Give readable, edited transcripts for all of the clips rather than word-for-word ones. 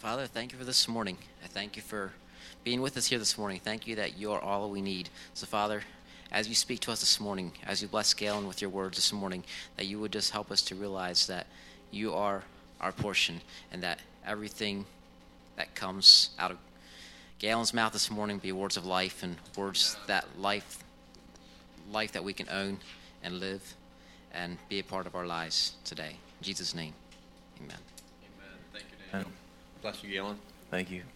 Father, thank you for this morning. I thank you for being with us here this morning. Thank you that you are all we need. So, Father, as you speak to us this morning, as you bless Galen with your words this morning, that you would just help us to realize that you are our portion and that everything that comes out of Galen's mouth this morning be words of life and words that life that we can own and live and be a part of our lives today. In Jesus' name, amen. Amen. Thank you, Daniel. Bless you, Galen. Thank you.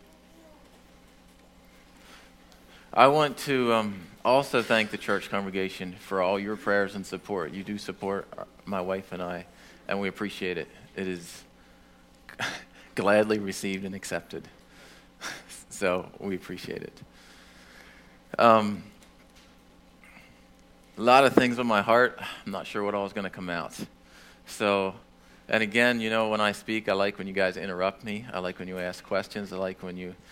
I want to also thank the church congregation for all your prayers and support. You do support my wife and I, and we appreciate it. It is gladly received and accepted. So we appreciate it. A lot of things on my heart. I'm not sure what all is going to come out. So, and again, you know, when I speak, I like when you guys interrupt me. I like when you ask questions. I like when you're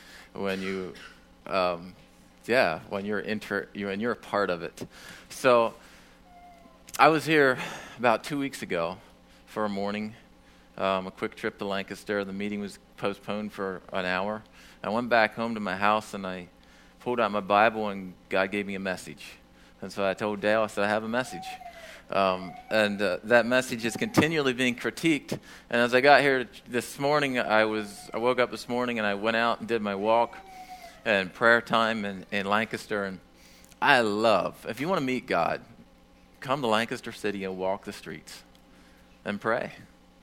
a part of it. So, I was here about 2 weeks ago for a morning, a quick trip to Lancaster. The meeting was postponed for an hour. I went back home to my house and I pulled out my Bible and God gave me a message. And so I told Dale, I said, I have a message. That message is continually being critiqued. And as I got here this morning, I woke up this morning and I went out and did my walk and prayer time in Lancaster. And I love, if you want to meet God, come to Lancaster City and walk the streets and pray.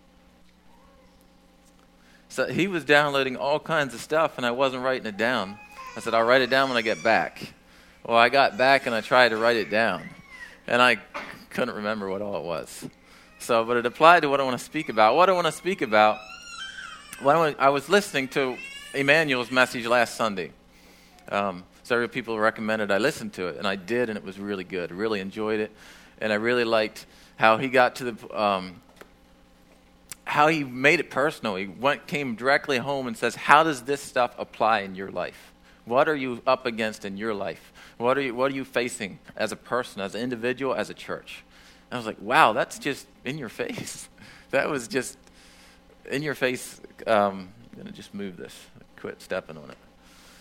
So he was downloading all kinds of stuff and I wasn't writing it down. I said, I'll write it down when I get back. Well, I got back and I tried to write it down. And I couldn't remember what all it was. So, but it applied to what I want to speak about. What I want to speak about, I was listening to Emmanuel's message last Sunday. Several people recommended I listen to it, and I did, and it was really good. I really enjoyed it, and I really liked how he got to how he made it personal. He came directly home and says, how does this stuff apply in your life? What are you up against in your life? What are you facing as a person, as an individual, as a church? And I was like, wow, that's just in your face. That was just in your face. I'm going to just move this. Quit stepping on it.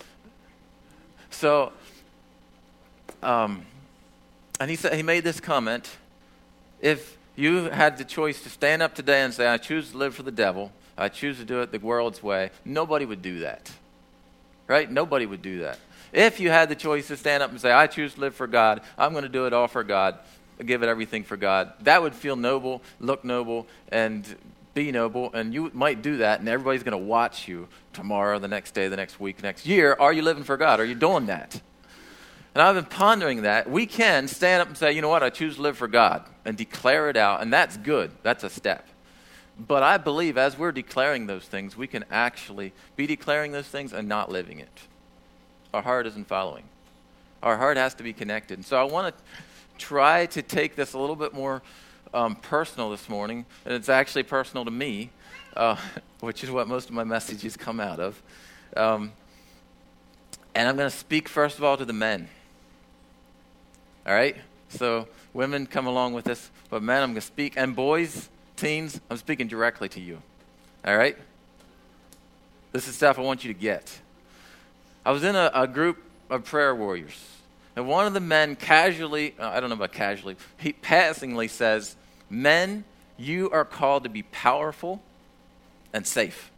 So, and he made this comment. If you had the choice to stand up today and say, I choose to live for the devil, I choose to do it the world's way, nobody would do that. Right? Nobody would do that. If you had the choice to stand up and say, I choose to live for God, I'm going to do it all for God, give it everything for God, that would feel noble, look noble, and be noble, and you might do that, and everybody's going to watch you tomorrow, the next day, the next week, next year. Are you living for God? Are you doing that? And I've been pondering that. We can stand up and say, you know what, I choose to live for God, and declare it out, and that's good. That's a step. But I believe as we're declaring those things, we can actually be declaring those things and not living it. Our heart isn't following. Our heart has to be connected. And so I want to try to take this a little bit more personal this morning, and it's actually personal to me, which is what most of my messages come out of. And I'm going to speak first of all to the men. All right? So women, come along with this. But men, I'm going to speak. And boys, teens, I'm speaking directly to you. All right? This is stuff I want you to get. I was in a group of prayer warriors, and one of the men casually, I don't know about casually, he passingly says, men, you are called to be powerful and safe.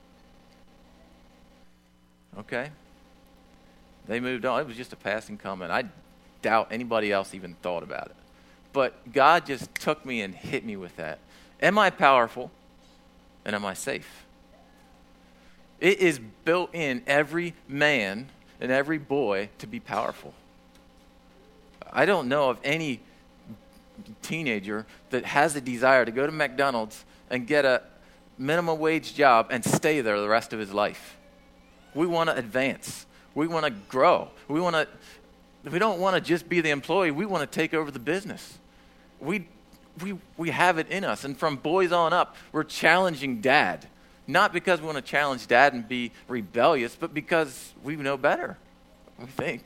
Okay? They moved on. It was just a passing comment. I doubt anybody else even thought about it. But God just took me and hit me with that. Am I powerful and am I safe? It is built in every man and every boy to be powerful. I don't know of any teenager that has a desire to go to McDonald's and get a minimum wage job and stay there the rest of his life. We want to advance. We want to grow. We don't want to just be the employee. We want to take over the business. We have it in us. And from boys on up, we're challenging dad. Not because we want to challenge dad and be rebellious, but because we know better, we think.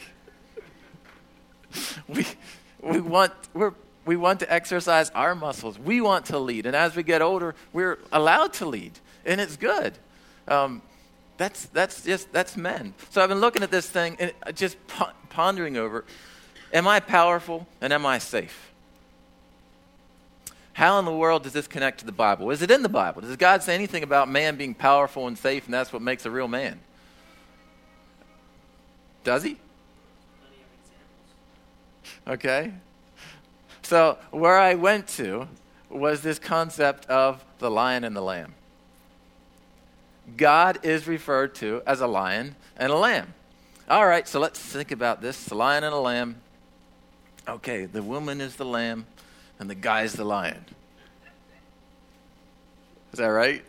We want to exercise our muscles. We want to lead. And as we get older, we're allowed to lead. And it's good. That's men. So I've been looking at this thing and just pondering over, am I powerful and am I safe? How in the world does this connect to the Bible? Is it in the Bible? Does God say anything about man being powerful and safe and that's what makes a real man? Does he? Okay. So where I went to was this concept of the lion and the lamb. God is referred to as a lion and a lamb. All right, so let's think about this. The lion and a lamb. Okay, the woman is the lamb and the guy is the lion. Is that right?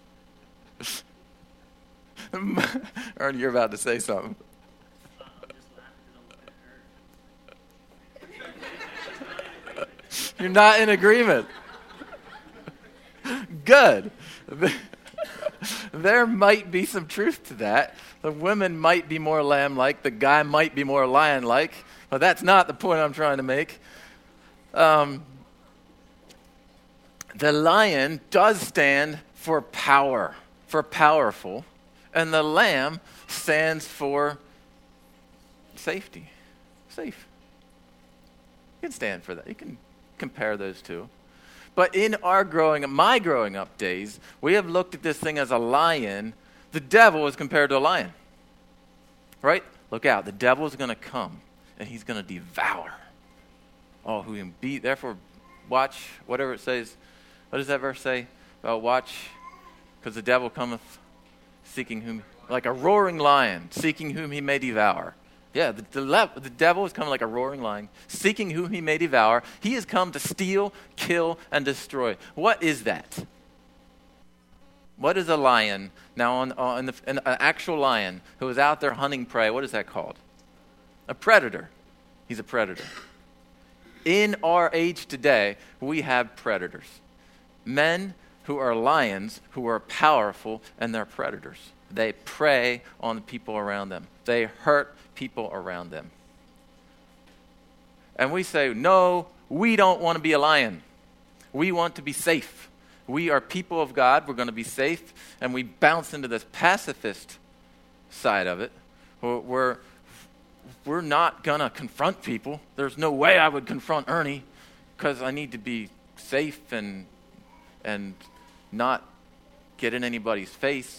Ernie, you're about to say something. You're not in agreement. Good. There might be some truth to that. The women might be more lamb-like. The guy might be more lion-like. But that's not the point I'm trying to make. The lion does stand for power, for powerful. And the lamb stands for safety. Safe. You can stand for that. You can compare those two. But in my growing up days, we have looked at this thing as a lion. The devil is compared to a lion. Right? Look out. The devil is going to come, and he's going to devour all who him beat. Therefore, watch, whatever it says. What does that verse say? About watch, because the devil cometh seeking whom, like a roaring lion, seeking whom he may devour. Yeah, the devil is coming like a roaring lion, seeking whom he may devour. He has come to steal, kill, and destroy. What is that? What is a lion? Now, an actual lion who is out there hunting prey, what is that called? A predator. He's a predator. In our age today, we have predators. Men who are lions, who are powerful, and they're predators. They prey on the people around them. They hurt people around them. And we say, no, we don't want to be a lion. We want to be safe. We are people of God. We're going to be safe. And we bounce into this pacifist side of it. We're not going to confront people. There's no way I would confront Ernie because I need to be safe and not get in anybody's face.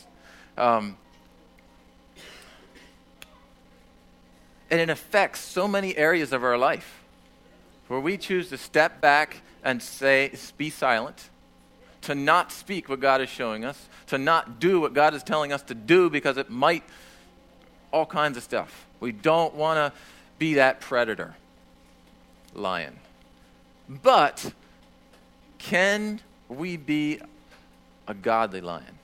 And it affects so many areas of our life where we choose to step back and be silent, to not speak what God is showing us, to not do what God is telling us to do because it might, all kinds of stuff. We don't want to be that predator lion. But can we be a godly lion?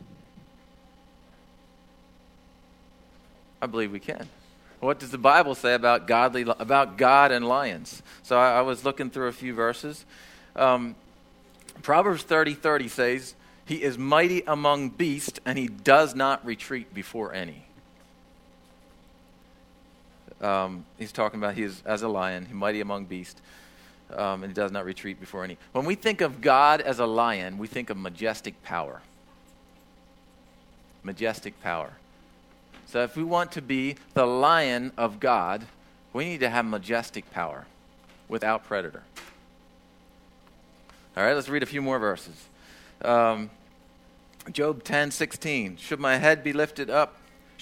I believe we can. What does the Bible say about God and lions? So I was looking through a few verses. Proverbs 30:30 says, "He is mighty among beasts, and he does not retreat before any." He's talking about he is as a lion, he's mighty among beasts, and he does not retreat before any. When we think of God as a lion, we think of majestic power. Majestic power. So if we want to be the lion of God, we need to have majestic power without predator. All right, let's read a few more verses. Job 10:16. Should my head be lifted up,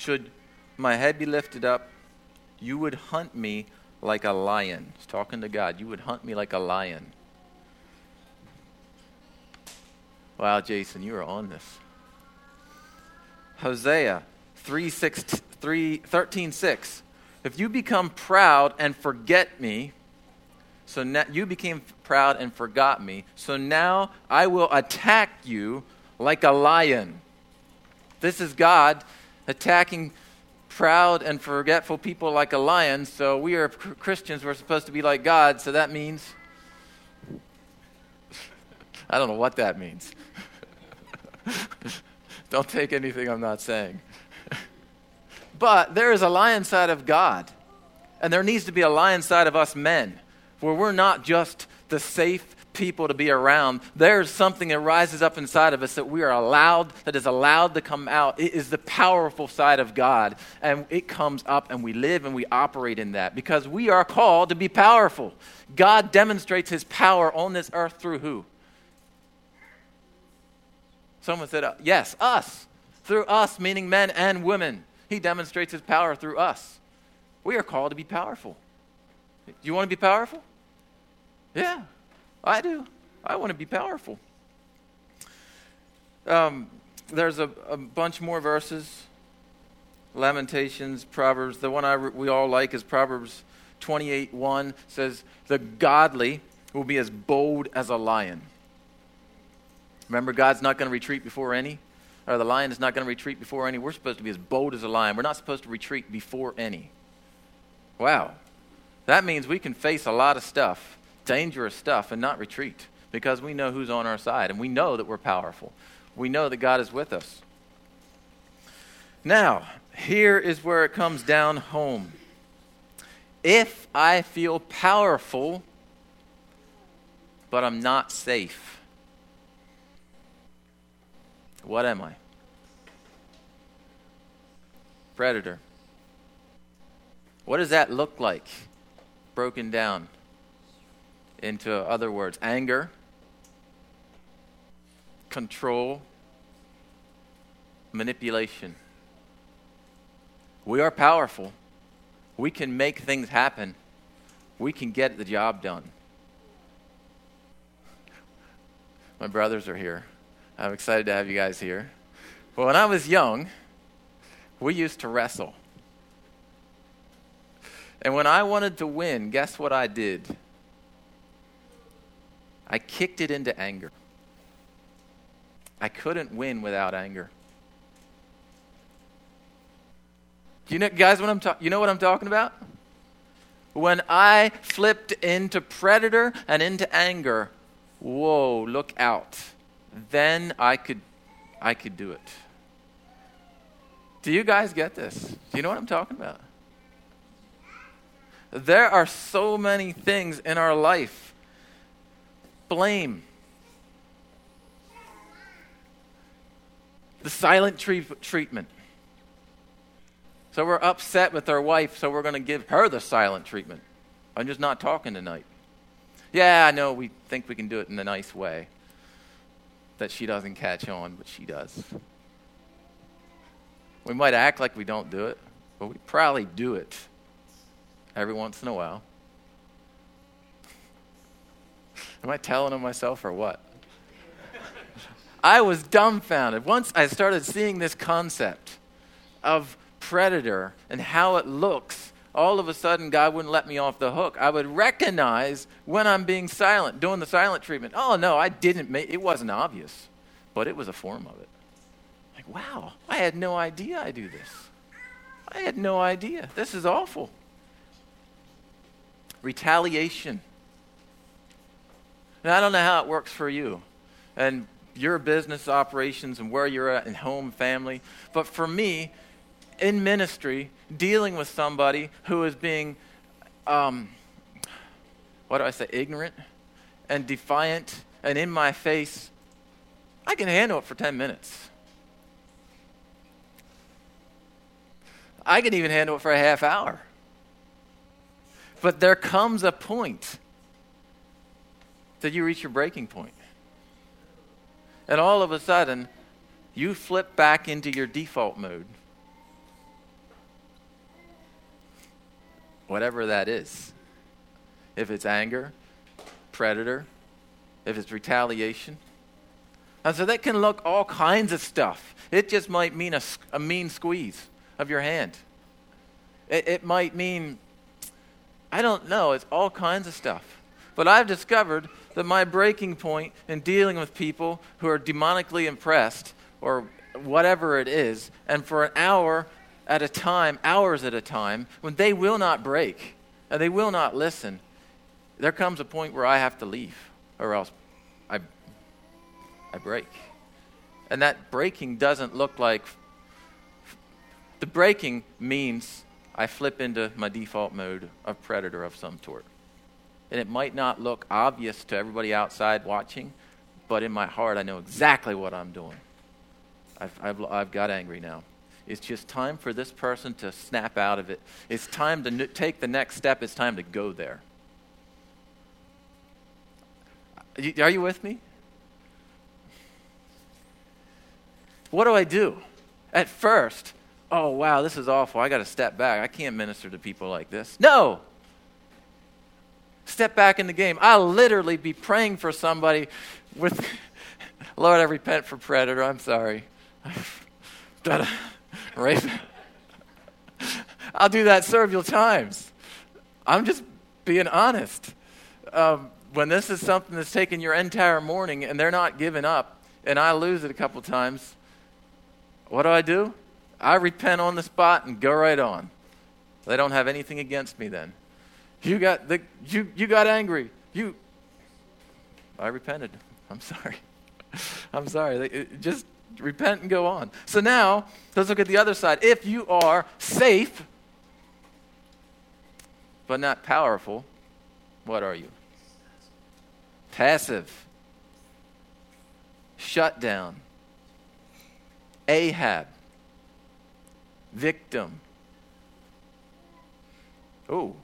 you would hunt me like a lion. He's talking to God. You would hunt me like a lion. Wow, Jason, you are on this. Hosea 13:6. If you become proud and forget me, so now you became proud and forgot me, so now I will attack you like a lion. This is God attacking proud and forgetful people like a lion. So we are Christians, we're supposed to be like God, so that means I don't know what that means. Don't take anything I'm not saying. But there is a lion side of God, and there needs to be a lion side of us men, where we're not just the safe, people to be around, there's something that rises up inside of us that that is allowed to come out. It is the powerful side of God, and it comes up, and we live and we operate in that because we are called to be powerful. God demonstrates his power on this earth through who? Someone said, yes, us. Through us, meaning men and women. He demonstrates his power through us. We are called to be powerful. Do you want to be powerful? Yeah, I do. I want to be powerful. There's a bunch more verses. Lamentations, Proverbs. The one we all like is Proverbs 28:1. Says, the godly will be as bold as a lion. Remember, God's not going to retreat before any. Or the lion is not going to retreat before any. We're supposed to be as bold as a lion. We're not supposed to retreat before any. Wow. That means we can face a lot of stuff, dangerous stuff, and not retreat because we know who's on our side and we know that we're powerful. We know that God is with us. Now, here is where it comes down home. If I feel powerful, but I'm not safe, what am I? Predator. What does that look like? Broken down into other words. Anger, control, manipulation. We are powerful. We can make things happen. We can get the job done. My brothers are here. I'm excited to have you guys here. Well, when I was young, we used to wrestle. And when I wanted to win, guess what I did? I kicked it into anger. I couldn't win without anger. You know, guys, you know what I'm talking about? When I flipped into predator and into anger, whoa, look out. Then I could do it. Do you guys get this? Do you know what I'm talking about? There are so many things in our life. Blame. The silent treatment. So we're upset with our wife, so we're going to give her the silent treatment. I'm just not talking tonight. Yeah, I know we think we can do it in a nice way. That she doesn't catch on, but she does. We might act like we don't do it, but we probably do it every once in a while. Am I telling on myself or what? I was dumbfounded. Once I started seeing this concept of predator and how it looks, all of a sudden God wouldn't let me off the hook. I would recognize when I'm being silent, doing the silent treatment. Oh no, I didn't it wasn't obvious, but it was a form of it. Like, wow, I had no idea I do this. I had no idea. This is awful. Retaliation. And I don't know how it works for you and your business operations and where you're at in home, family, but for me, in ministry, dealing with somebody who is being, ignorant and defiant and in my face, I can handle it for 10 minutes. I can even handle it for a half hour. But there comes a point that you reach your breaking point. And all of a sudden, you flip back into your default mode. Whatever that is. If it's anger, predator, if it's retaliation. And so that can look all kinds of stuff. It just might mean a mean squeeze of your hand. It might mean, I don't know, it's all kinds of stuff. But I've discovered that my breaking point in dealing with people who are demonically impressed or whatever it is, and for an hour at a time, hours at a time, when they will not break and they will not listen, there comes a point where I have to leave or else I break. And that breaking doesn't look like, the breaking means I flip into my default mode of predator of some sort. and it might not look obvious to everybody outside watching, but in my heart, I know exactly what I'm doing. I've got angry now. It's just time for this person to snap out of it. It's time to take the next step. It's time to go there. Are you with me? What do? At first, oh, wow, this is awful. I got to step back. I can't minister to people like this. No. Step back in the game. I'll literally be praying for somebody with, Lord, I repent for predator. I'm sorry. Rape. I'll do that several times. I'm just being honest. When this is something that's taken your entire morning and they're not giving up, and I lose it a couple times, what do? I repent on the spot and go right on. They don't have anything against me then. You got angry. I repented. I'm sorry. I'm sorry. Just repent and go on. So now, let's look at the other side. If you are safe, but not powerful, what are you? Passive. Shut down. Ahab. Victim. Oh.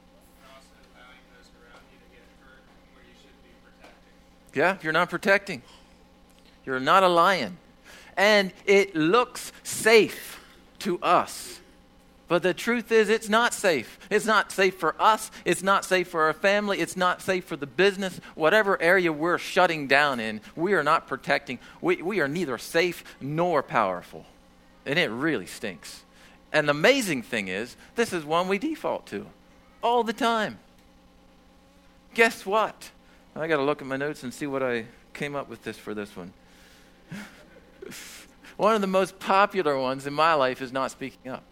Yeah, you're not protecting. You're not a lion. And it looks safe to us. But the truth is, it's not safe. It's not safe for us. It's not safe for our family. It's not safe for the business. Whatever area we're shutting down in, we are not protecting. We are neither safe nor powerful. And it really stinks. And the amazing thing is, this is one we default to all the time. Guess what? I got to look at my notes and see what I came up with for this one. One of the most popular ones in my life is not speaking up.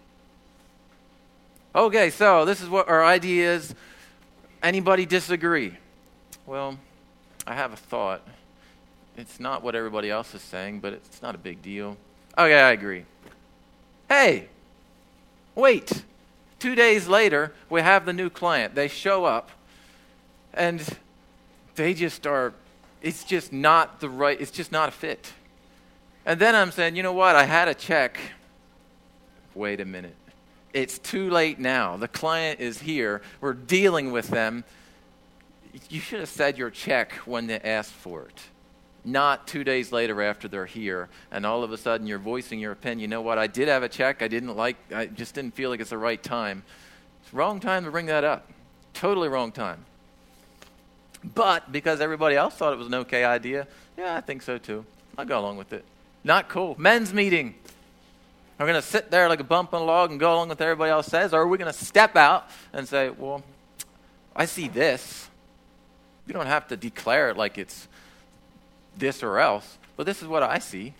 Okay, so this is what our idea is. Anybody disagree? Well, I have a thought. It's not what everybody else is saying, but it's not a big deal. Okay, I agree. Hey, wait. 2 days later, we have the new client. They show up, and they just are, it's just not a fit. And then I'm saying, you know what? I had a check. Wait a minute. It's too late now. The client is here. We're dealing with them. You should have said your check when they asked for it. Not 2 days later after they're here, and all of a sudden you're voicing your opinion. You know what? I did have a check. I just didn't feel like it's the right time. It's the wrong time to bring that up. Totally wrong time. But because everybody else thought it was an okay idea, yeah, I think so too. I'll go along with it. Not cool. Men's meeting. Are we going to sit there like a bump on a log and go along with what everybody else says? Or are we going to step out and say, well, I see this. You don't have to declare it like it's this or else, but this is what I see.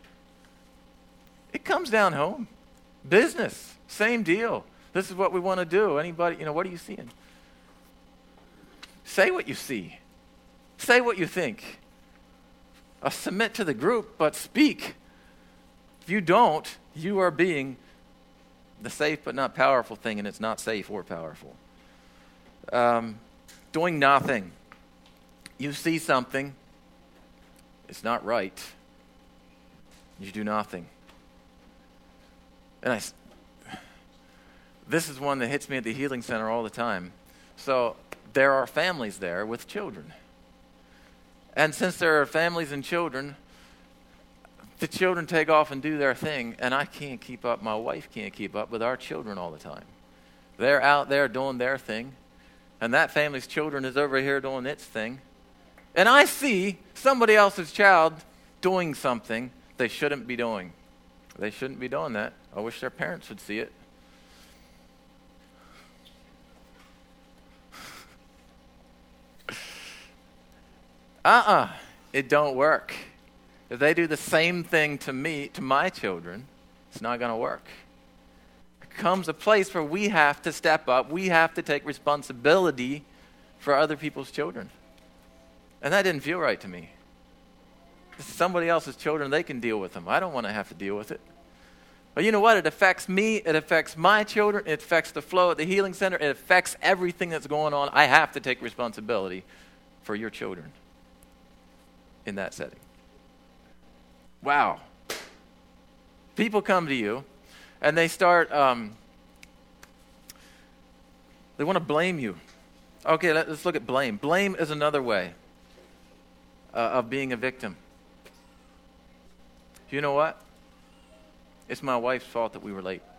It comes down home. Business, same deal. This is what we want to do. Anybody, what are you seeing? Say what you see. Say what you think. Submit to the group, but speak. If you don't, you are being the safe but not powerful thing, and it's not safe or powerful. Doing nothing. You see something. It's not right. You do nothing. And this is one that hits me at the Healing Center all the time. So there are families there with children. And since there are families and children, the children take off and do their thing, and I can't keep up. My wife can't keep up with our children all the time. They're out there doing their thing, and that family's children is over here doing its thing. And I see somebody else's child doing something they shouldn't be doing. They shouldn't be doing that. I wish their parents would see it. It don't work. If they do the same thing to me, to my children, it's not going to work. There comes a place where we have to step up. We have to take responsibility for other people's children. And that didn't feel right to me. This is somebody else's children. They can deal with them. I don't want to have to deal with it. But you know what? It affects me. It affects my children. It affects the flow at the healing center. It affects everything that's going on. I have to take responsibility for your children in that setting. Wow. People come to you and they start, they want to blame you. Okay, let's look at blame. Blame is another way of being a victim. You know what? It's my wife's fault that we were late.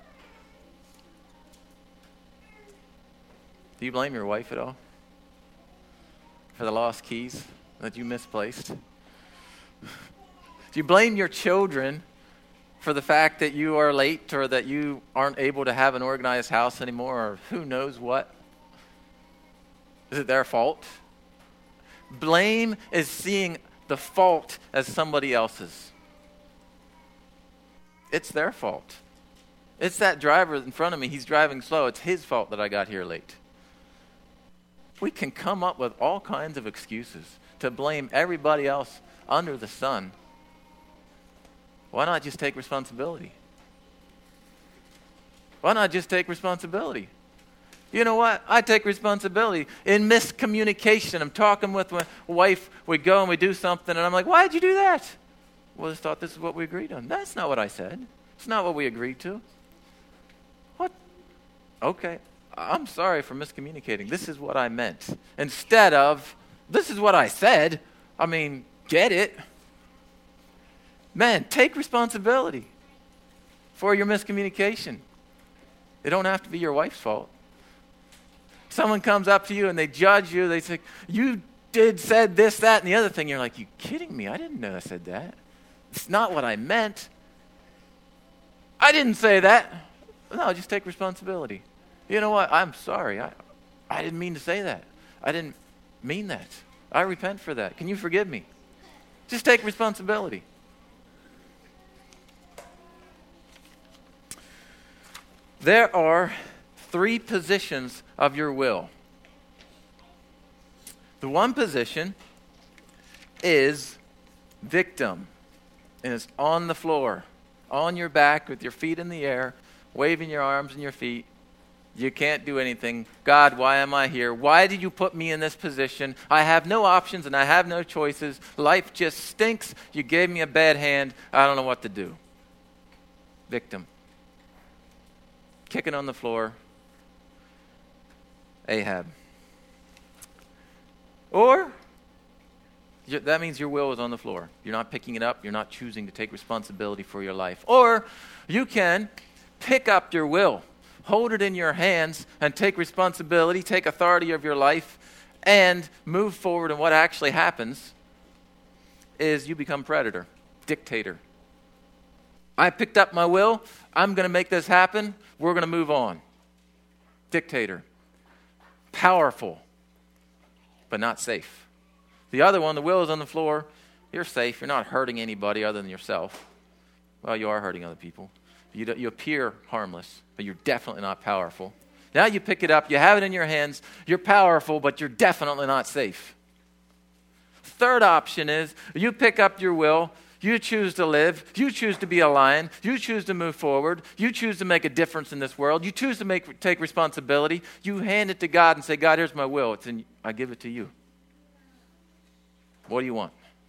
Do you blame your wife at all for the lost keys that you misplaced? Do you blame your children for the fact that you are late or that you aren't able to have an organized house anymore or who knows what? Is it their fault? Blame is seeing the fault as somebody else's. It's their fault. It's that driver in front of me. He's driving slow. It's his fault that I got here late. We can come up with all kinds of excuses to blame everybody else under the sun. Why not just take responsibility? Why not just take responsibility? You know what? I take responsibility. In miscommunication, I'm talking with my wife. We go and we do something, and I'm like, why did you do that? Well, I just thought this is what we agreed on. That's not what I said. It's not what we agreed to. What? Okay. I'm sorry for miscommunicating. This is what I meant. Instead of, this is what I said. I mean, get it? Man, take responsibility for your miscommunication. It don't have to be your wife's fault. Someone comes up to you and they judge you. They say, you said this, that, and the other thing. You're like, you kidding me? I didn't know I said that. It's not what I meant. I didn't say that. No, just take responsibility. You know what? I'm sorry. I didn't mean to say that. I didn't mean that. I repent for that. Can you forgive me? Just take responsibility. There are 3 positions of your will. The one position is victim. And it's on the floor, on your back with your feet in the air, waving your arms and your feet. You can't do anything. God, why am I here? Why did you put me in this position? I have no options and I have no choices. Life just stinks. You gave me a bad hand. I don't know what to do. Victim. Kicking on the floor. Ahab. Or that means your will is on the floor. You're not picking it up. You're not choosing to take responsibility for your life. Or you can pick up your will, hold it in your hands, and take responsibility, take authority of your life, and move forward. And what actually happens is you become predator, dictator. I picked up my will. I'm going to make this happen. We're going to move on. Dictator. Powerful, but not safe. The other one, the will is on the floor. You're safe. You're not hurting anybody other than yourself. Well, you are hurting other people. You appear harmless, but you're definitely not powerful. Now you pick it up. You have it in your hands. You're powerful, but you're definitely not safe. Third option is you pick up your will. You choose to live. You choose to be a lion. You choose to move forward. You choose to make a difference in this world. You choose to take responsibility. You hand it to God and say, God, here's my will. I give it to you. What do you want?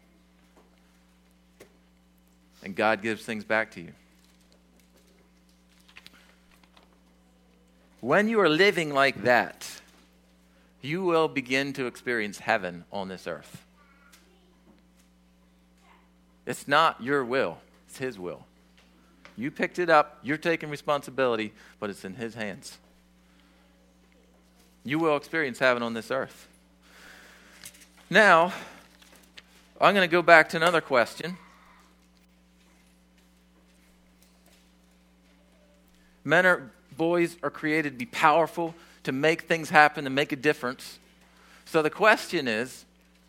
And God gives things back to you. When you are living like that, you will begin to experience heaven on this earth. It's not your will. It's His will. You picked it up. You're taking responsibility, but it's in His hands. You will experience heaven on this earth. Now, I'm going to go back to another question. Boys are created to be powerful, to make things happen, to make a difference. So the question is,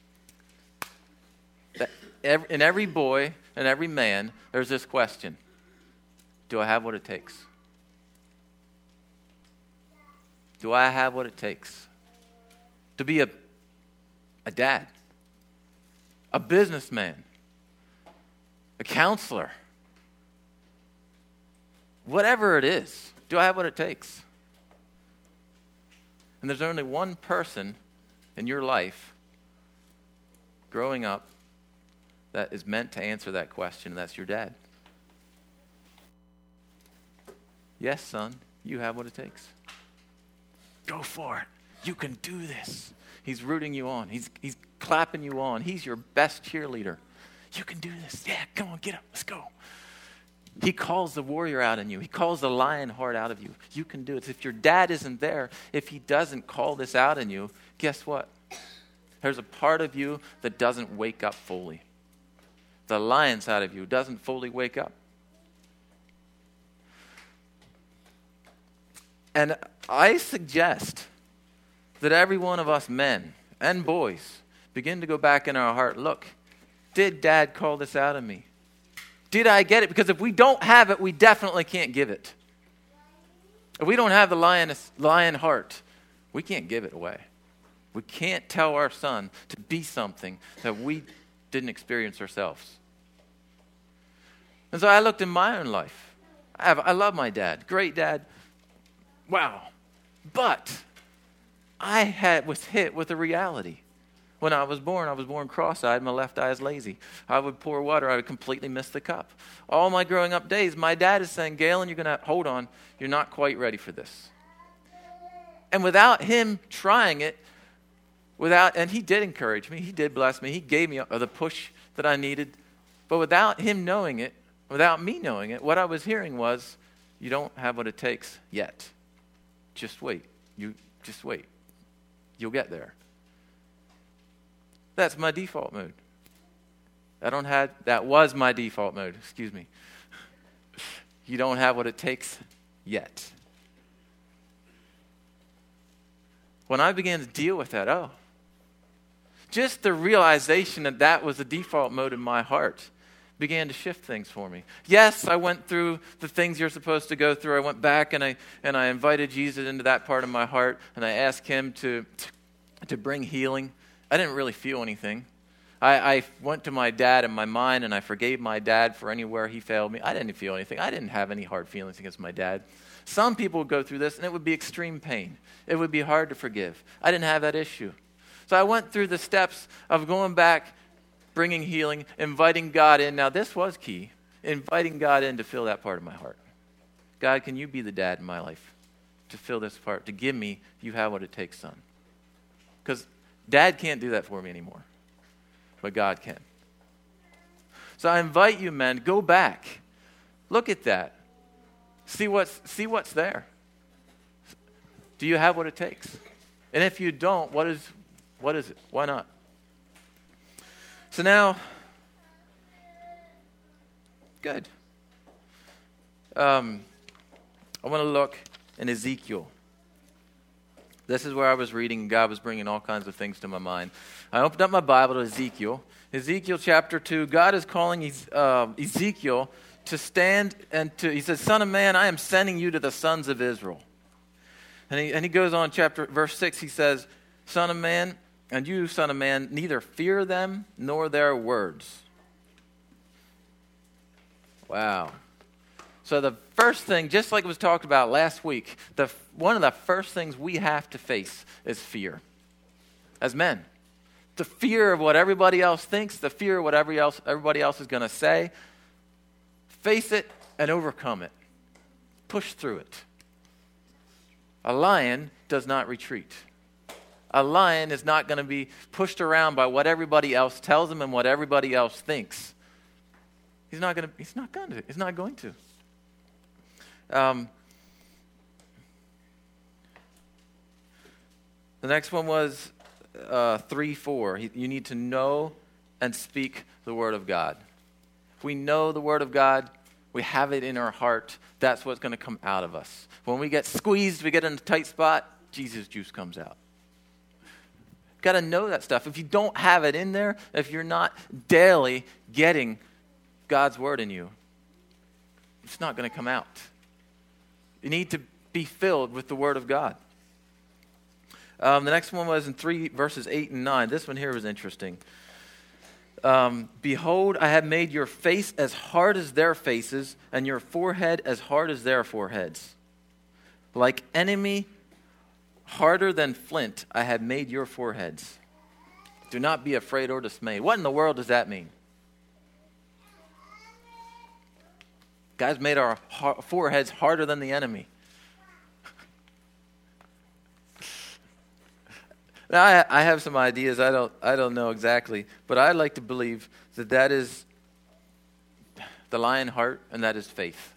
that in every boy and every man, there's this question. Do I have what it takes? Do I have what it takes to be a dad, a businessman, a counselor, whatever it is, do I have what it takes? And there's only one person in your life growing up that is meant to answer that question, and that's your dad. Yes, son, you have what it takes. Go for it. You can do this. He's rooting you on. He's clapping you on. He's your best cheerleader. You can do this. Yeah, come on, get up. Let's go. He calls the warrior out in you. He calls the lion heart out of you. You can do it. If your dad isn't there, if he doesn't call this out in you, guess what? There's a part of you that doesn't wake up fully. The lion side of you doesn't fully wake up. And I suggest that every one of us men and boys begin to go back in our heart. Look, did Dad call this out of me? Did I get it? Because if we don't have it, we definitely can't give it. If we don't have the lion heart, we can't give it away. We can't tell our son to be something that we didn't experience ourselves. And so I looked in my own life. I love my dad. Great dad. Wow. But I was hit with a reality. When I was born cross-eyed. My left eye is lazy. I would pour water. I would completely miss the cup. All my growing up days, my dad is saying, Galen, you're going to hold on. You're not quite ready for this. And without him trying it, and he did encourage me. He did bless me. He gave me the push that I needed. But without him knowing it, without me knowing it, what I was hearing was, you don't have what it takes yet. Just wait. Just wait. You'll get there. That's my default mode. That was my default mode. Excuse me. You don't have what it takes yet. When I began to deal with that, just the realization that was the default mode in my heart began to shift things for me. Yes, I went through the things you're supposed to go through. I went back and I invited Jesus into that part of my heart, and I asked him to bring healing. I didn't really feel anything. I went to my dad in my mind, and I forgave my dad for anywhere he failed me. I didn't feel anything. I didn't have any hard feelings against my dad. Some people would go through this, and it would be extreme pain. It would be hard to forgive. I didn't have that issue. So I went through the steps of going back, bringing healing, inviting God in. Now, this was key. Inviting God in to fill that part of my heart. God, can you be the dad in my life to fill this part, to give me, you have what it takes, son. Because Dad can't do that for me anymore, but God can. So I invite you, men, go back. Look at that. See what's there. Do you have what it takes? And if you don't, what is it? Why not? So now, good. I want to look in Ezekiel. This is where I was reading, and God was bringing all kinds of things to my mind. I opened up my Bible to Ezekiel. Ezekiel chapter 2, God is calling Ezekiel to stand he says, Son of man, I am sending you to the sons of Israel. And he goes on, verse 6, he says, Son of man, and you, son of man, neither fear them nor their words. Wow. So the first thing, just like it was talked about last week, one of the first things we have to face is fear. As men. The fear of what everybody else thinks, the fear of what everybody else is going to say. Face it and overcome it. Push through it. A lion does not retreat. A lion is not going to be pushed around by what everybody else tells him and what everybody else thinks. He's not going to. The next one was 3:4. You need to know and speak the word of God. If we know the word of God, we have it in our heart, that's what's going to come out of us. When we get squeezed, we get in a tight spot, Jesus juice comes out. Got to know that stuff. If you don't have it in there, if you're not daily getting God's word in you, it's not going to come out. You need to be filled with the word of God. The next one was in verses 8 and 9. This one here was interesting. Behold, I have made your face as hard as their faces, and your forehead as hard as their foreheads. Like enemy, harder than flint, I have made your foreheads. Do not be afraid or dismayed. What in the world does that mean? God's made our foreheads harder than the enemy. Now, I have some ideas. I don't know exactly, but I like to believe that that is the lion heart, and that is faith.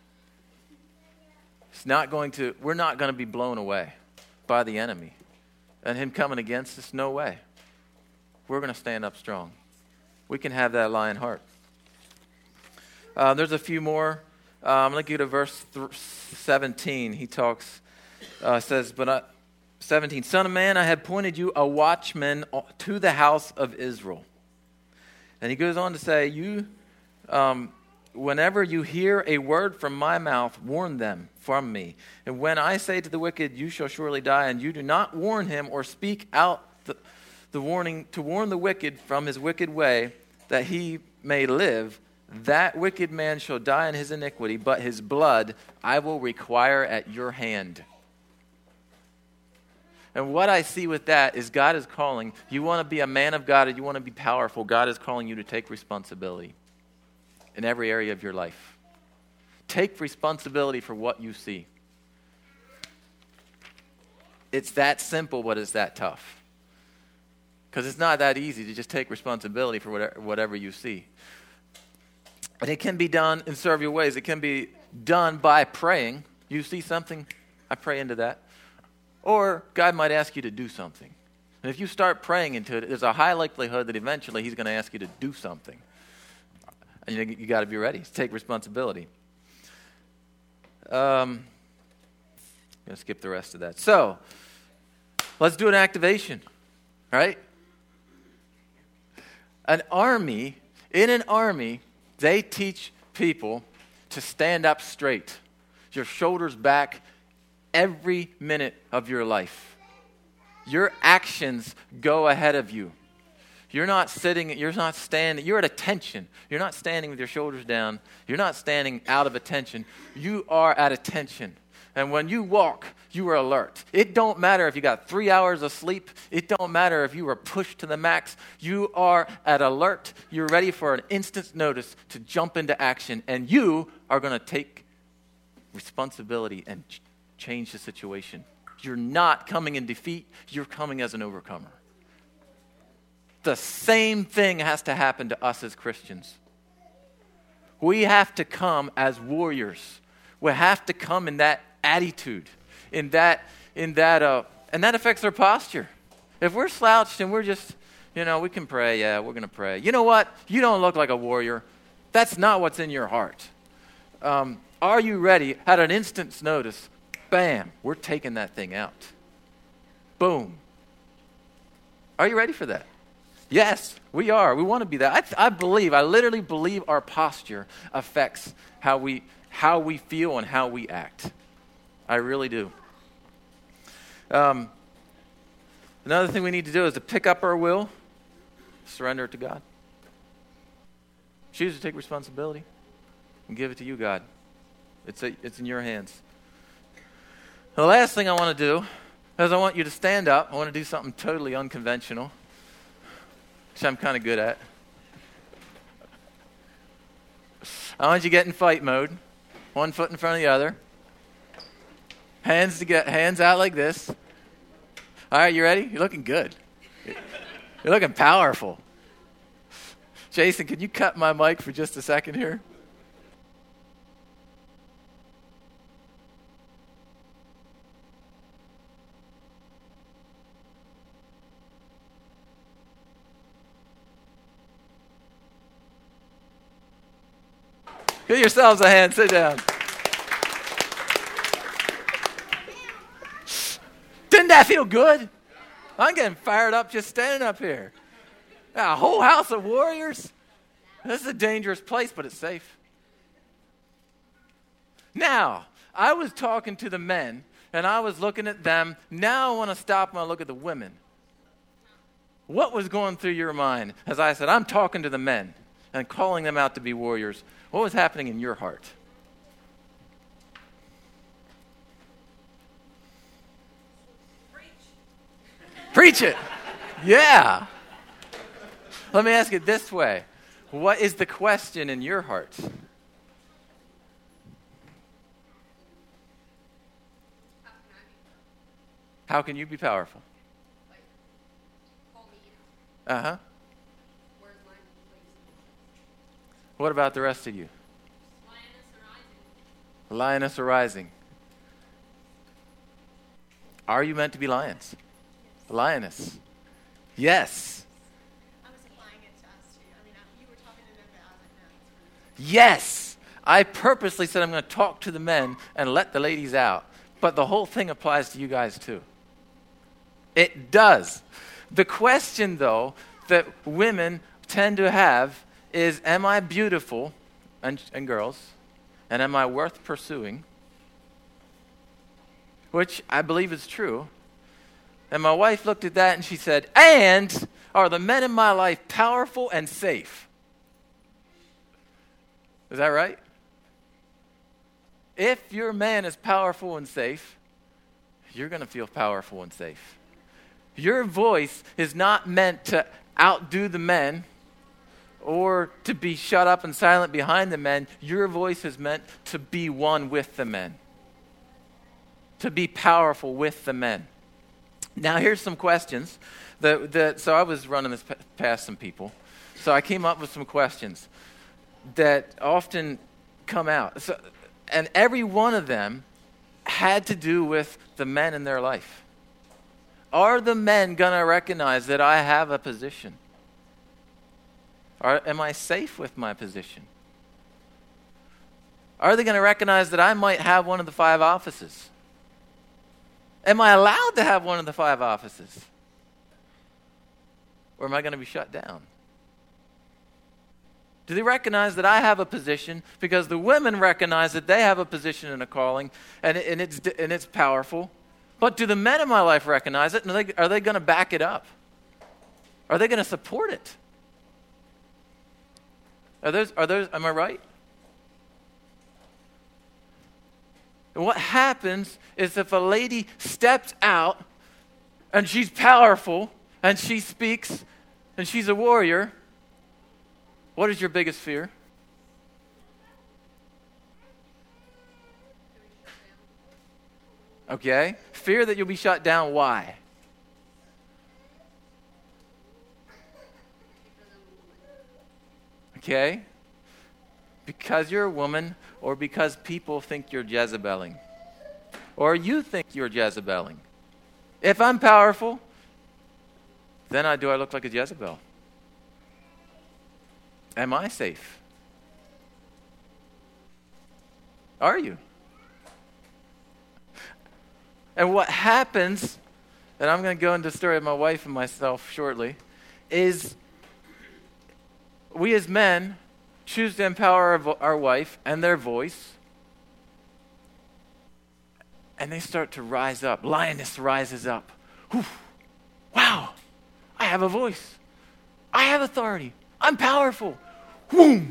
We're not going to be blown away by the enemy, and him coming against us. No way. We're going to stand up strong. We can have that lion heart. There's a few more. I'm going to go to verse 17. He says, 17, Son of man, I have appointed you a watchman to the house of Israel. And he goes on to say, whenever you hear a word from my mouth, warn them from me. And when I say to the wicked, you shall surely die, and you do not warn him or speak out the warning to warn the wicked from his wicked way, that he may live, that wicked man shall die in his iniquity, but his blood I will require at your hand. And what I see with that is God is calling, you want to be a man of God, and you want to be powerful, God is calling you to take responsibility in every area of your life. Take responsibility for what you see. It's that simple, but it's that tough. Because it's not that easy to just take responsibility for whatever you see. And it can be done in several ways. It can be done by praying. You see something, I pray into that. Or God might ask you to do something. And if you start praying into it, there's a high likelihood that eventually he's going to ask you to do something. And you got to be ready to take responsibility. I'm going to skip the rest of that. So, let's do an activation. All right? In an army, they teach people to stand up straight, your shoulders back, every minute of your life. Your actions go ahead of you. You're not standing, you're at attention. You're not standing with your shoulders down. You're not standing out of attention. You are at attention. And when you walk, you are alert. It don't matter if you got 3 hours of sleep. It don't matter if you were pushed to the max. You are at alert. You're ready for an instant's notice to jump into action. And you are going to take responsibility and change the situation. You're not coming in defeat. You're coming as an overcomer. The same thing has to happen to us as Christians. We have to come as warriors. We have to come in that attitude, and that affects our posture. If we're slouched and we're just, we can pray, yeah, we're going to pray. You know what? You don't look like a warrior. That's not what's in your heart. Are you ready? At an instant's notice, bam, we're taking that thing out. Boom. Are you ready for that? Yes, we are. We want to be that. I literally believe our posture affects how we feel and how we act. I really do. Another thing we need to do is to pick up our will, surrender it to God. Choose to take responsibility and give it to you, God. It's in your hands. The last thing I want to do is I want you to stand up. I want to do something totally unconventional, which I'm kind of good at. I want you to get in fight mode. One foot in front of the other. Hands out like this. All right, you ready? You're looking good. You're looking powerful. Jason, can you cut my mic for just a second here? Give yourselves a hand. Sit down. Didn't that feel good? I'm getting fired up just standing up here. A whole house of warriors. This is a dangerous place, but it's safe. Now, I was talking to the men, and I was looking at them. Now I want to stop and I look at the women. What was going through your mind as I said, I'm talking to the men and calling them out to be warriors? What was happening in your heart? Preach it. Yeah. Let me ask it this way. What is the question in your heart? How can you be powerful? Uh-huh. What about the rest of you? Lioness arising. Are you meant to be lions? Lioness. Yes. I was applying it to us too. I mean, you were talking to them, but I was like, no, it's for Yes. I purposely said I'm going to talk to the men and let the ladies out. But the whole thing applies to you guys too. It does. The question, though, that women tend to have is, am I beautiful, and girls, and am I worth pursuing? Which I believe is true. And my wife looked at that and she said, and are the men in my life powerful and safe? Is that right? If your man is powerful and safe, you're going to feel powerful and safe. Your voice is not meant to outdo the men or to be shut up and silent behind the men. Your voice is meant to be one with the men, to be powerful with the men. Now, here's some questions. So I was running this past some people. So I came up with some questions that often come out. And every one of them had to do with the men in their life. Are the men going to recognize that I have a position? Am I safe with my position? Are they going to recognize that I might have one of the 5 offices? Am I allowed to have one of the 5 offices? Or am I going to be shut down? Do they recognize that I have a position? Because the women recognize that they have a position and a calling, and it's powerful. But do the men in my life recognize it? And are they going to back it up? Are they going to support it? Are those? Am I right? And what happens is if a lady steps out and she's powerful and she speaks and she's a warrior, what is your biggest fear? Okay. Fear that you'll be shut down. Why? Okay. Because you're a woman, or because people think you're Jezebeling, or you think you're Jezebeling. If I'm powerful, then do I look like a Jezebel? Am I safe? Are you? And what happens, and I'm going to go into the story of my wife and myself shortly, is we as men choose to empower our wife and their voice, and they start to rise up. Lioness rises up. Whew. Wow, I have a voice. I have authority. I'm powerful. Boom.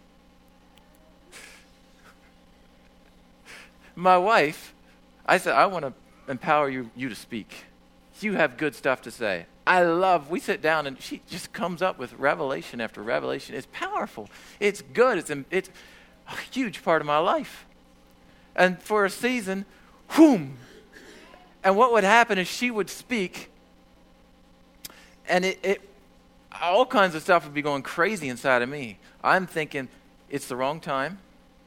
My wife, I said, I want to empower you to speak. You have good stuff to say. We sit down and she just comes up with revelation after revelation. It's powerful. It's good. It's a huge part of my life. And for a season, whoom. And what would happen is she would speak, and it all kinds of stuff would be going crazy inside of me. I'm thinking, it's the wrong time.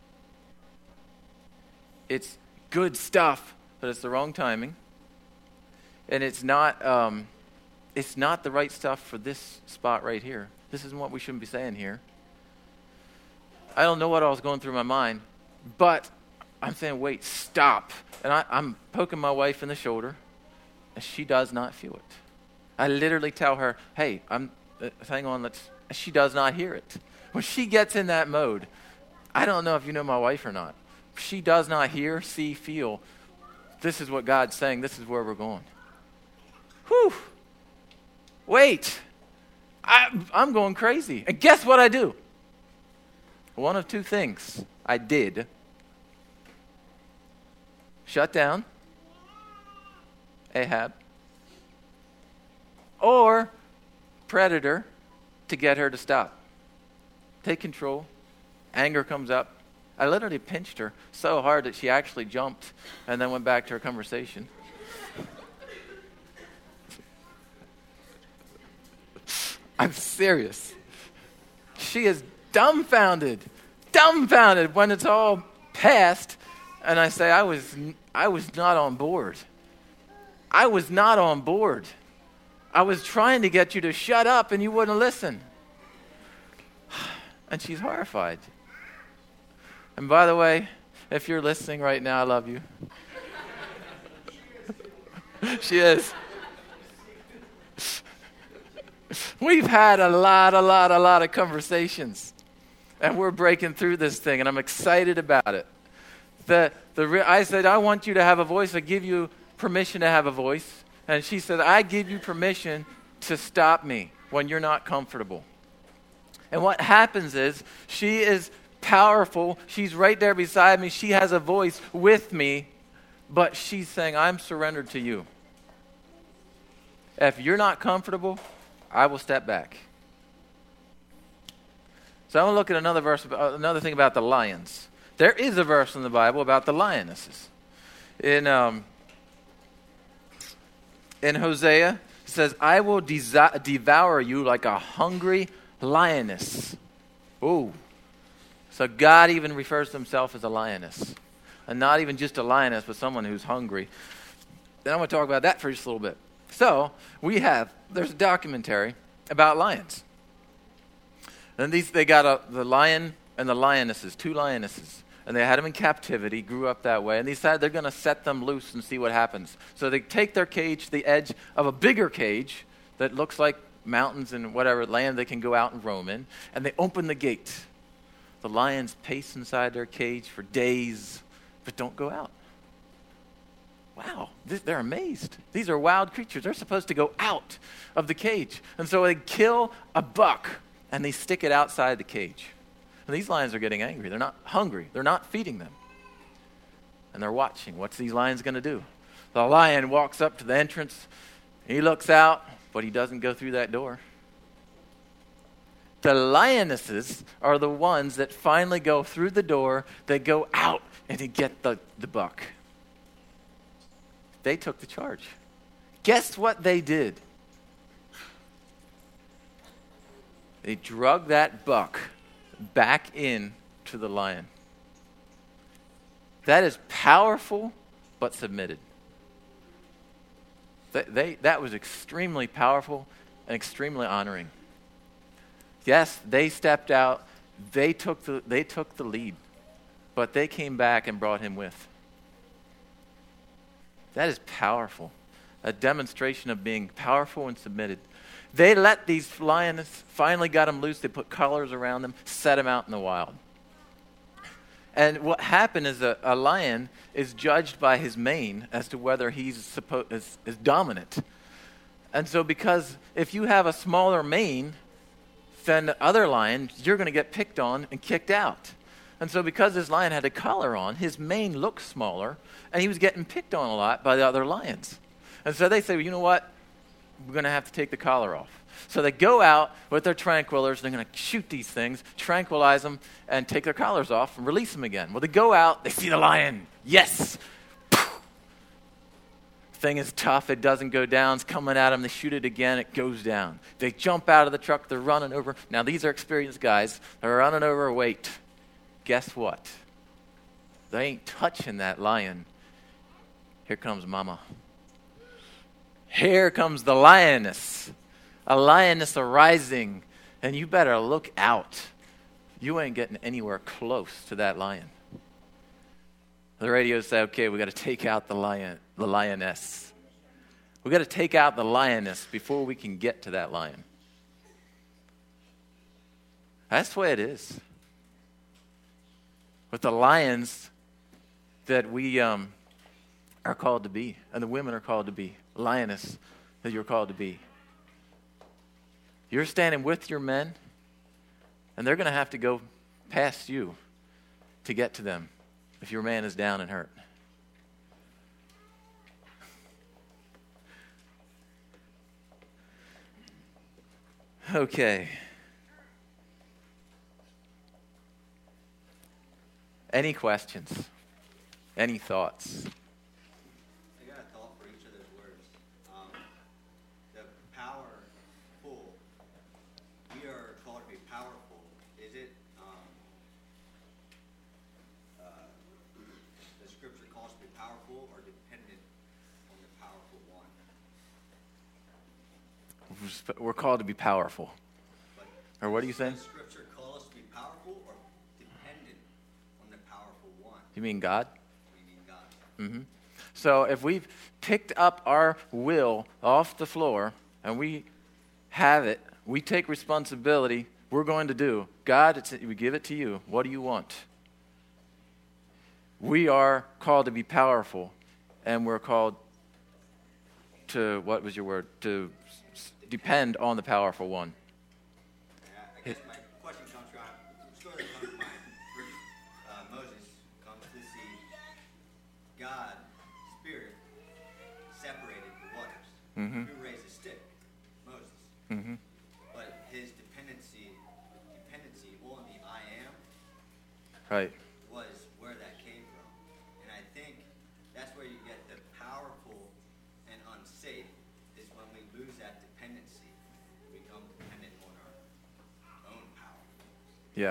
It's good stuff, but it's the wrong timing. And it's not the right stuff for this spot right here. This isn't what we shouldn't be saying here. I don't know what all was going through my mind, but I'm saying, wait, stop. And I'm poking my wife in the shoulder, and she does not feel it. I literally tell her, hey, hang on, she does not hear it. When she gets in that mode, I don't know if you know my wife or not. She does not hear, see, feel. This is what God's saying. This is where we're going. Whew. wait, I'm going crazy. And guess what I do? One of two things I did. Shut down Ahab, or predator to get her to stop. Take control. Anger comes up. I literally pinched her so hard that she actually jumped and then went back to her conversation. I'm serious. She is dumbfounded when it's all past, and I say, I was not on board. I was not on board. I was trying to get you to shut up, and you wouldn't listen. And she's horrified. And by the way, if you're listening right now, I love you. She is. We've had a lot of conversations. And we're breaking through this thing, and I'm excited about it. I said, I want you to have a voice. I give you permission to have a voice. And she said, I give you permission to stop me when you're not comfortable. And what happens is, she is powerful. She's right there beside me. She has a voice with me, but she's saying, I'm surrendered to you. If you're not comfortable, I will step back. So I want to look at another thing about the lions. There is a verse in the Bible about the lionesses. In Hosea, it says, I will devour you like a hungry lioness. Ooh. So God even refers to himself as a lioness. And not even just a lioness, but someone who's hungry. Then I want to talk about that for just a little bit. So, there's a documentary about lions. And they got the lion and the lionesses, 2 lionesses. And they had them in captivity, grew up that way. And they decided they're going to set them loose and see what happens. So they take their cage to the edge of a bigger cage that looks like mountains and whatever land they can go out and roam in. And they open the gate. The lions pace inside their cage for days, but don't go out. Wow, they're amazed. These are wild creatures. They're supposed to go out of the cage. And so they kill a buck, and they stick it outside the cage. And these lions are getting angry. They're not hungry. They're not feeding them. And they're watching. What's these lions going to do? The lion walks up to the entrance. He looks out, but he doesn't go through that door. The lionesses are the ones that finally go through the door. They go out and they get the buck. They took the charge. Guess what they did? They drug that buck back in to the lion. That is powerful, but submitted. That was extremely powerful and extremely honoring. Yes, they stepped out. They took the lead, but they came back and brought him with. That is powerful. A demonstration of being powerful and submitted. They let these lions, finally got them loose. They put collars around them, set them out in the wild. And what happened is a lion is judged by his mane as to whether he's is dominant. And so because if you have a smaller mane than the other lion, you're going to get picked on and kicked out. And so because this lion had a collar on, his mane looked smaller, and he was getting picked on a lot by the other lions. And so they say, well, you know what? We're going to have to take the collar off. So they go out with their tranquilizers. They're going to shoot these things, tranquilize them, and take their collars off and release them again. Well, they go out. They see the lion. Yes! Thing is tough. It doesn't go down. It's coming at them. They shoot it again. It goes down. They jump out of the truck. They're running over. Now, these are experienced guys. They're running over. Wait. Guess what? They ain't touching that lion. Here comes Mama. Here comes the lioness. A lioness arising. And you better look out. You ain't getting anywhere close to that lion. The radio say, okay, we got to take out the lioness. We got to take out the lioness before we can get to that lion. That's the way it is. With the lions that we are called to be, and the women are called to be, lioness that you're called to be. You're standing with your men, and they're going to have to go past you to get to them if your man is down and hurt. Okay. Any questions? Any thoughts? I got a thought for each of those words. The powerful. We are called to be powerful. Is it the scripture calls to be powerful or dependent on the powerful one? We're called to be powerful. But Or what are you saying? does scripture call us to be powerful or dependent on the powerful one? You mean God? We mean God. So if we've picked up our will off the floor and we have it, we take responsibility, we're going to do. God, we give it to you. What do you want? We are called to be powerful, and we're called to, what was your word? To depend on the powerful one. I guess my question comes from the story that comes to mind. First, Moses comes to see God, Spirit, separated the waters. Who raised a stick? Moses. But his dependency on the I am Right. was where that came from. And I think that's where you get the powerful and unsafe is when we lose that dependency. We become dependent on our own power. Yeah.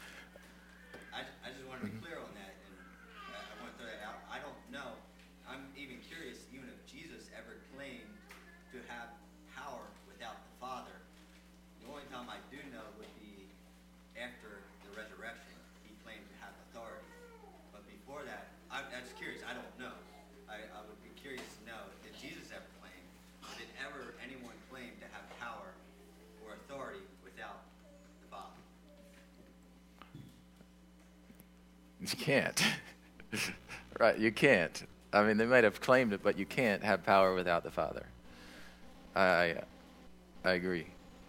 I just want to be clear on that, and I want to throw that out. I don't know. I'm even curious, even if Jesus ever claimed to have power without the Father. The only time I do know would be after the resurrection. He claimed to have authority. But before that, I'm just curious. I don't know. I would be curious to know, did Jesus ever claim, or did ever anyone claim to have power or authority without the Father? You can't. Right, you can't. I mean, they might have claimed it, but you can't have power without the Father. I agree.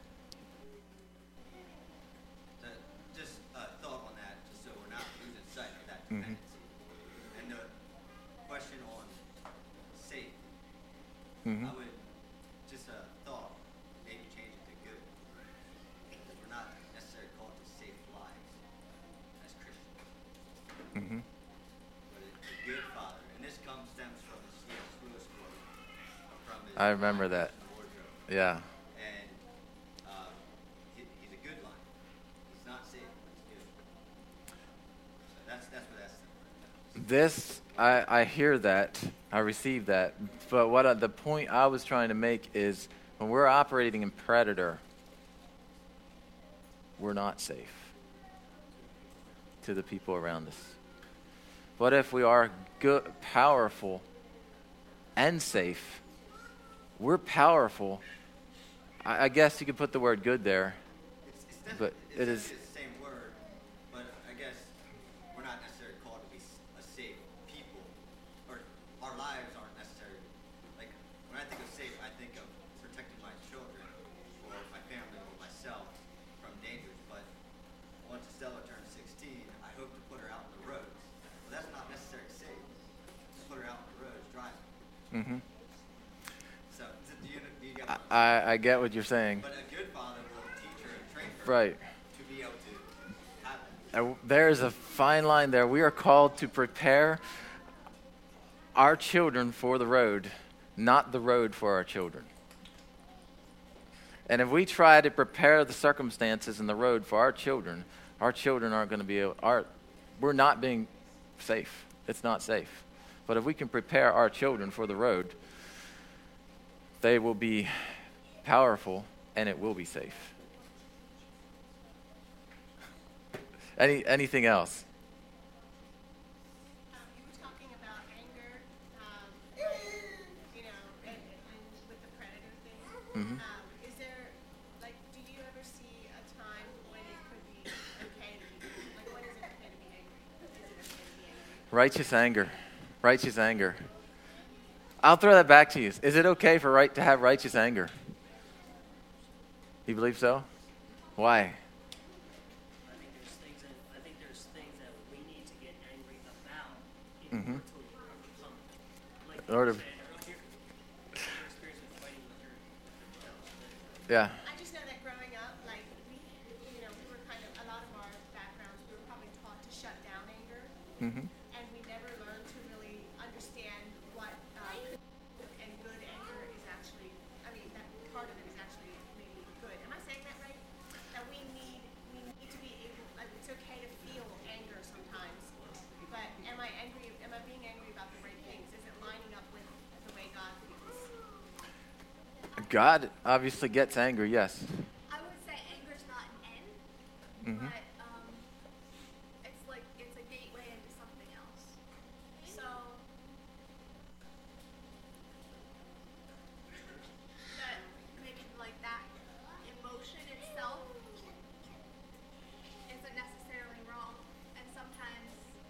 Just a thought on that, just so we're not losing sight of that dependency. And the question on safety, I would, just a thought, maybe change it to good. Because we're not necessarily called to save lives as Christians. But a good father, and this stems from the C.S. Lewis quote from his I remember that. wardrobe. Yeah. And he's a good line. He's not safe, but he's good. So that's what that's. This, I hear that. I receive that. But the point I was trying to make is when we're operating in predator, we're not safe to the people around us. But if we are good, powerful, and safe, we're powerful. I guess you could put the word good there. It's But it is- definitely the same word, but I guess we're not necessarily called to be a safe people, or our lives aren't necessarily, like, when I think of safe, I think of protecting my children, or my family, or myself from dangers, but once Estella turns 16, I hope to put her out on the roads. Well, that's not necessarily safe. Put her out on the roads driving. So, do you get what I'm saying? I get what you're saying. But a good father will teach her and train her Right. to be able to have that. There's a fine line there. We are called to prepare our children for the road, not the road for our children. And if we try to prepare the circumstances and the road for our children aren't going to be able, we're not being safe. It's not safe. But if we can prepare our children for the road, they will be powerful and it will be safe. Anything else? You were talking about anger, and with the predator thing. Is there, like, do you ever see a time when it could be okay to be, like, when is it okay to be angry? Is it okay to be angry? Righteous anger. Righteous anger. I'll throw that back to you. Is it okay to have righteous anger? You believe so? Why? I think there's things that we need to get angry about in order to overcome. Like you were saying earlier, your experience with fighting with your child. Yeah. I just know that growing up, like we were kind of, a lot of our backgrounds, we were probably taught to shut down anger, and we never learned to really understand what and good anger is actually. I mean, that part of it is actually maybe good. Am I saying that right? That we need to be able. It's okay to feel anger sometimes, but am I angry? Am I being angry about the right things? Is it lining up with the way God feels? God obviously gets angry, yes. I would say anger's not an end, but it's a gateway into something else. So that maybe like that emotion itself isn't necessarily wrong, and sometimes,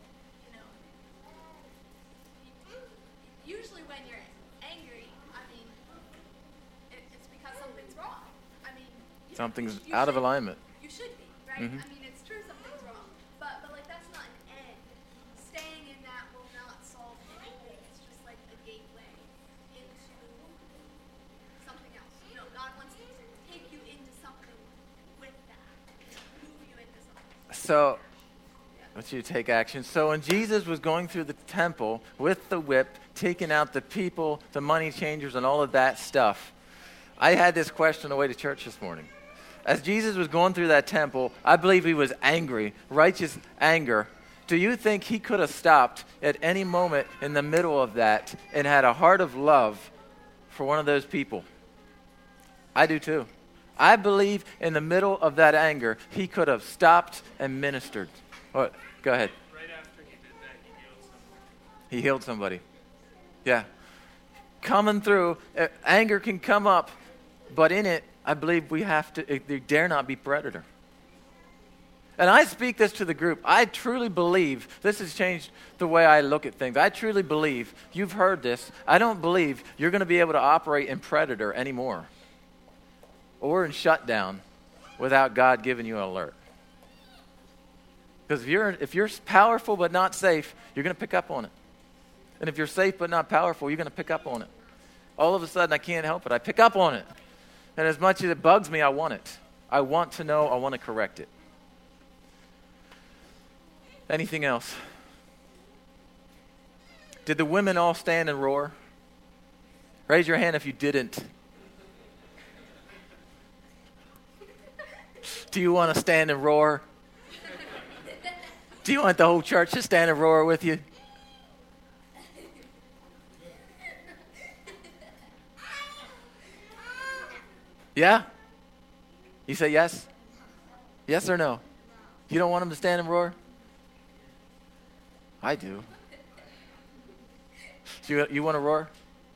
usually when you're angry, I mean, it's because something's wrong. I mean, Something's you out of should- alignment. You should be, right? I mean, it's true something's wrong, but like that's not an end. Staying in that will not solve anything. It's just like a gateway into something else. God wants to take you into something with that, move you into something. So, I want you to take action. So when Jesus was going through the temple with the whip, taking out the people, the money changers, and all of that stuff, I had this question on the way to church this morning. As Jesus was going through that temple, I believe he was angry, righteous anger. Do you think he could have stopped at any moment in the middle of that and had a heart of love for one of those people? I do too. I believe in the middle of that anger, he could have stopped and ministered. What? Go ahead. Right after he did that, he healed someone. He healed somebody. Yeah. Coming through, anger can come up, but in it, I believe we have to, there dare not be predator. And I speak this to the group. I truly believe, this has changed the way I look at things. I truly believe, you've heard this, I don't believe you're going to be able to operate in predator anymore. Or in shutdown without God giving you an alert. Because if you're powerful but not safe, you're going to pick up on it. And if you're safe but not powerful, you're going to pick up on it. All of a sudden, I can't help it. I pick up on it. And as much as it bugs me, I want it. I want to know. I want to correct it. Anything else? Did the women all stand and roar? Raise your hand if you didn't. Do you want to stand and roar? Do you want the whole church to stand and roar with you? Yeah? You say yes? Yes or no? You don't want them to stand and roar? I do. You want to roar?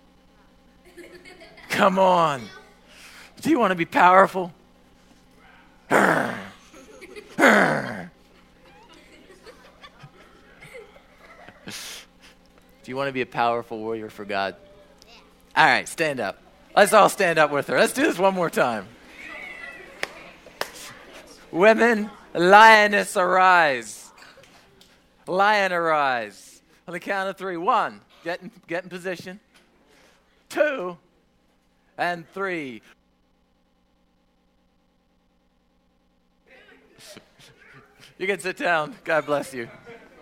Come on. Do you want to be powerful? Do you want to be a powerful warrior for God? All right, stand up. Let's all stand up with her. Let's do this one more time. Women, lioness arise. Lion arise. On the count of 3. 1, get in position. 2, and 3. You can sit down. God bless you.